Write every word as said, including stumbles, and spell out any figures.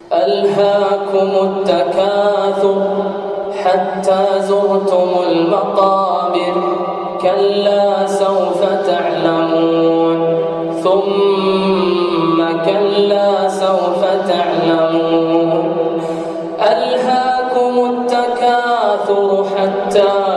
ألهاكم التكاثر حتى زرتم المقابر كلا سوف تعلمون ثم كلا سوف تعلمون. ألهاكم التكاثر حتى